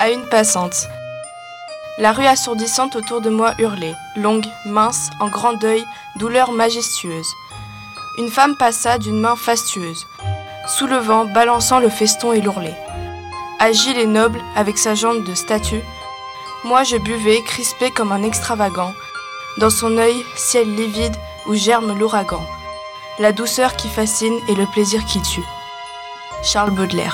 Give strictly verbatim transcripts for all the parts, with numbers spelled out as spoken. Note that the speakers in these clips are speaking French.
à une passante. La rue assourdissante autour de moi hurlait, longue, mince, en grand deuil, douleur majestueuse. Une femme passa d'une main fastueuse, soulevant, balançant le feston et l'ourlet. Agile et noble, avec sa jambe de statue, moi je buvais, crispé comme un extravagant, dans son œil, ciel livide où germe l'ouragan, la douceur qui fascine et le plaisir qui tue. Charles Baudelaire.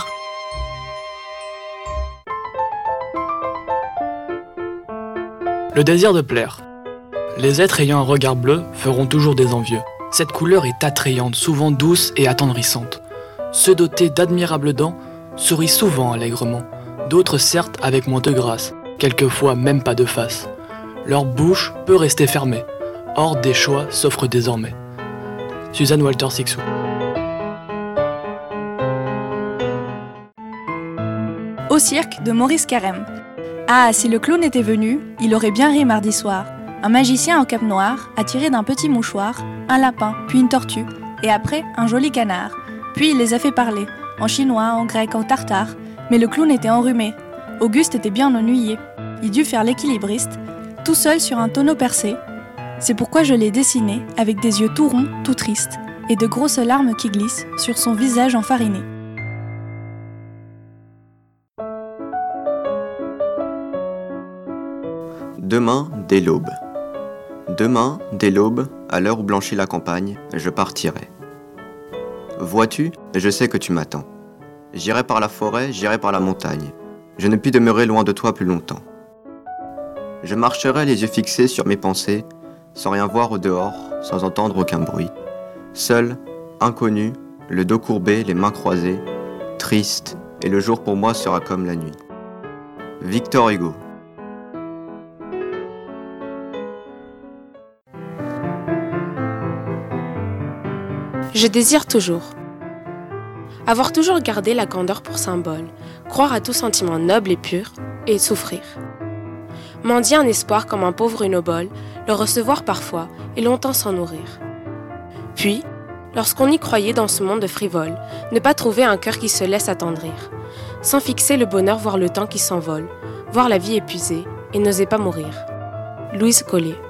Le désir de plaire. Les êtres ayant un regard bleu feront toujours des envieux. Cette couleur est attrayante, souvent douce et attendrissante. Ceux dotés d'admirables dents sourient souvent allègrement, d'autres certes avec moins de grâce, quelquefois même pas de face. Leur bouche peut rester fermée, or des choix s'offrent désormais. Suzanne Walter Sixou. Au cirque de Maurice Carême. Ah, si le clown était venu, il aurait bien ri mardi soir. Un magicien en cape noire a tiré d'un petit mouchoir un lapin, puis une tortue, et après un joli canard. Puis il les a fait parler, en chinois, en grec, en tartare, mais le clown était enrhumé. Auguste était bien ennuyé. Il dut faire l'équilibriste, tout seul sur un tonneau percé. C'est pourquoi je l'ai dessiné avec des yeux tout ronds, tout tristes, et de grosses larmes qui glissent sur son visage enfariné. Demain, dès l'aube. Demain, dès l'aube, à l'heure où blanchit la campagne, je partirai. Vois-tu, je sais que tu m'attends. J'irai par la forêt, j'irai par la montagne. Je ne puis demeurer loin de toi plus longtemps. Je marcherai les yeux fixés sur mes pensées, sans rien voir au dehors, sans entendre aucun bruit. Seul, inconnu, le dos courbé, les mains croisées, triste, et le jour pour moi sera comme la nuit. Victor Hugo. Je désire toujours. Avoir toujours gardé la candeur pour symbole, croire à tout sentiment noble et pur, et souffrir. Mendier un espoir comme un pauvre une obole, le recevoir parfois et longtemps s'en nourrir. Puis, lorsqu'on y croyait dans ce monde frivole, ne pas trouver un cœur qui se laisse attendrir, sans fixer le bonheur voir le temps qui s'envole, voir la vie épuisée et n'oser pas mourir. Louise Collet.